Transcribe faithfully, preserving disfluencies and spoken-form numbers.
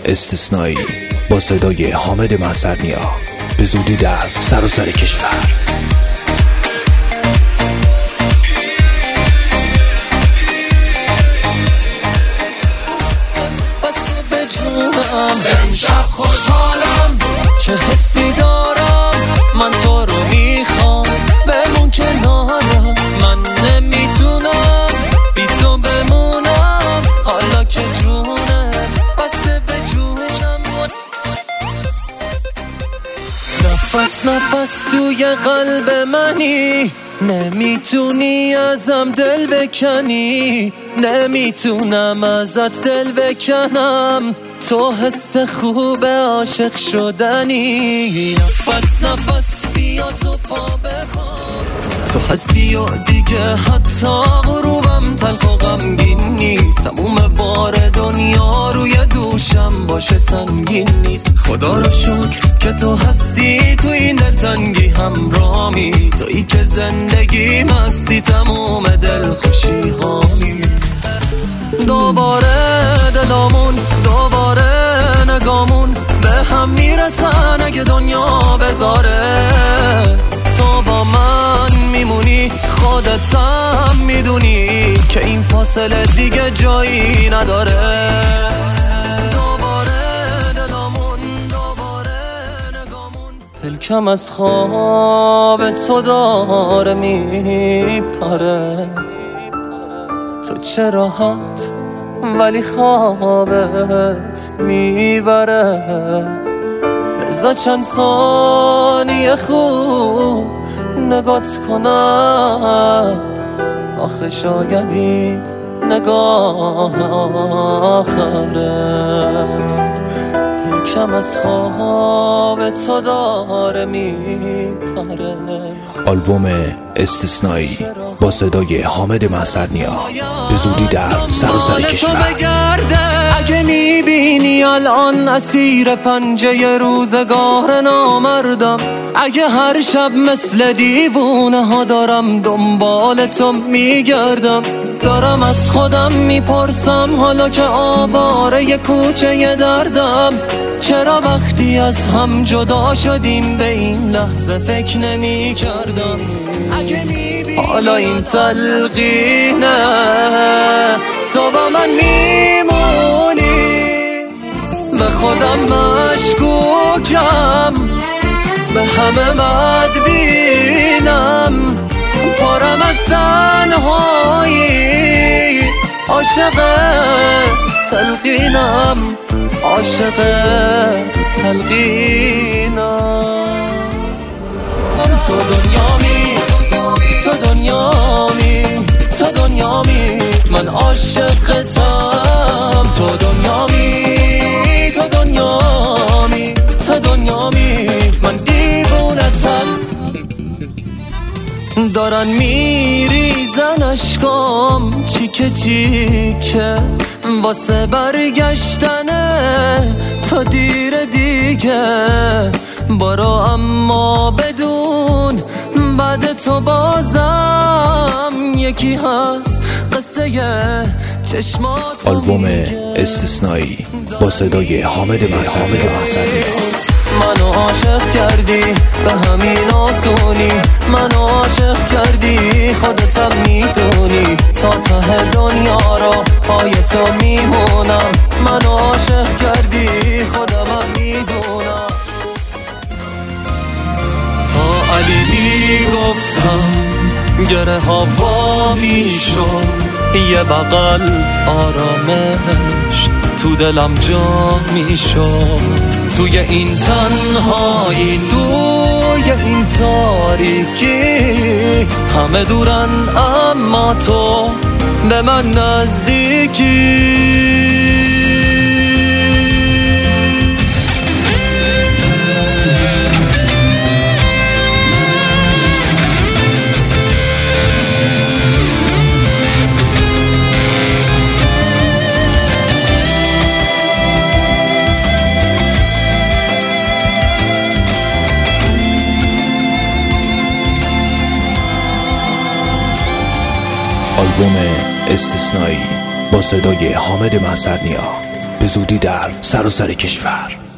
استثنایی با صدای حامد محصرنیا به زودی در سراسر کشور. امشب خوشحالم، چه حسی دارم، من تو رو میخوام، بمون کنارم، من نمیتونم بی تو بمونم، حالا که جونت بسته به جونم. نفس نفس توی قلب منی، نمیتونی ازم دل بکنی، نمیتونم ازت دل بکنم، تو حس خوب عاشق شدنی. نفس نفس بیا تو پا بخوام، تو هستی و دیگه حتی غروبم تلخ و غمگین نیست، تموم بار دنیا روی دوشم باشه سنگین نیست. خدا رو شکر که تو هستی تو این دلتنگی همرامی، تویی که زندگی مستی تموم دل خوشی هامی. دوباره دلامون دوباره نگامون به هم میرسن اگه دنیا بذاره، تو با من میمونی خودت هم میدونی که این فاصله دیگه جایی نداره. دوباره دلامون دوباره نگامون پلکم از خواب تو داره میپره، تو چه راحت ولی خوابت میبره، بذار چند ثانیه خوب نگات کنم، آخه شاید این نگاه آخره. پلکم از خواب تو داره میپره. آلبوم استثنایی با صدای حامد محصرنیا به زودی در سراسر کشور. اگه میبینی الان اسیر پنجه روزگار نامردم، اگه هر شب مثل دیوونه ها دارم دنبال تو میگردم، دارم از خودم میپرسم حالا که آواره کوچه دردم، چرا وقتی از هم جدا شدیم به این لحظه فکر نمی کردم. حالا این تلقینه تو با من میمونی، به خودم مشکوکم، به همه بدبینم، پرم از تنهایی، عاشق تلقینم، عاشق تلقینم. تو دنیامی تو دنیامی تو دنیامی من عاشقتم، تو دنیامی تو دنیامی تو دنیامی من دیوونتم. دارن میریزن اشکام چیکه چیکه واسه برگشتنه، تا دیر دیگه برو اما بدون بعد تو بازم یکی هست قصه چشمات. آلبوم استثنایی با صدای حامد محصرنیا. منو عاشق کردی به همین آسونی، منو عاشق کردی خودتم میدونی، تا ته دنیا رو پای تو میمونم، منو عاشق کردی خودمم میدونم. تا علی میگفتم گره ها وا میشد، یه بغل آرامش تو دلم جا میشد، توی این تنهایی توی این تاریکی همه دورن اما تو به من نزدیکی. آلبوم استثنایی با صدای حامد محصرنیا به زودی در سراسر کشور.